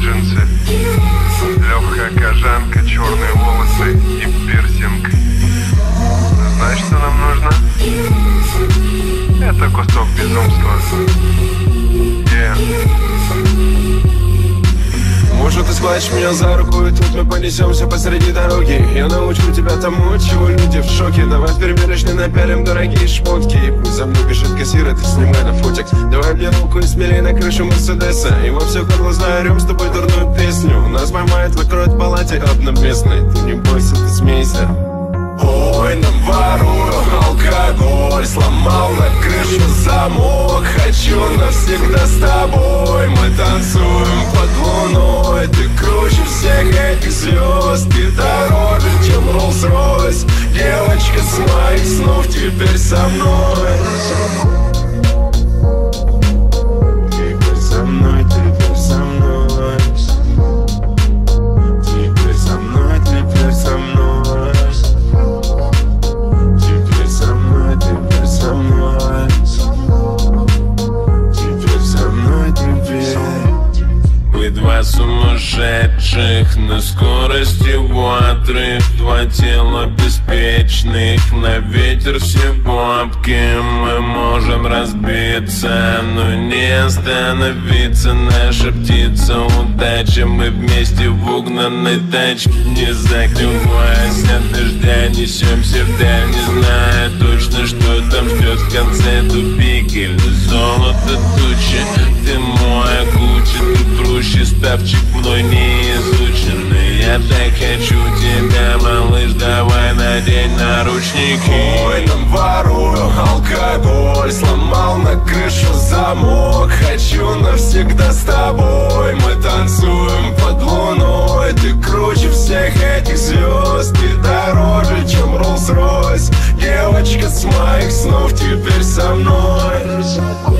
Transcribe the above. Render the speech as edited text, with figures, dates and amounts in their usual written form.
джинсы, легкая кожанка, черные волосы и пирсинг. Знаешь, что нам нужно? Это кусок безумства. Может, ты схватишь меня за руку, и тут мы понесемся посреди дороги. Я научу тебя тому, чего люди в шоке. Давай в примерочной напялим дорогие шмотки. И пусть за мной бежит кассир, и ты снимай на фотик. Давай мне руку и смелей на крышу Мерседеса. И во все горло заорем с тобой дурную песню. Нас поймает, выкроет в палате одноместной. Ты не бойся, ты смейся. Ой, нам ворую алкоголь, сломал на крышу замок. Хочу навсегда с тобой, мы танцуем под луной. Ты круче всех этих звезд, ты дороже, чем Rolls-Royce. Девочка с моих снов теперь со мной. Теперь со мной, теперь со мной. Теперь со мной, теперь со мной. Вы два сумасшедших на скорости ватры, два тела беспечных, на ветер все бабки. Мы можем разбиться, но не остановиться. Наша птица удача, мы вместе в угнанной тачке. Не закрываясь от дождя, несемся вдаль, не зная точно, что там ждет в конце тупик или золото тучи. Ты моя куча, ты прущий ставчик, мной не изученный. Я так хочу тебя, малыш, давай надень наручники. Ой, нам ворую алкоголь, сломал на крышу замок. Хочу навсегда с тобой, мы танцуем под луной. Ты круче всех этих звезд, ты дороже, чем Rolls-Royce. Девочка с моих снов теперь со мной.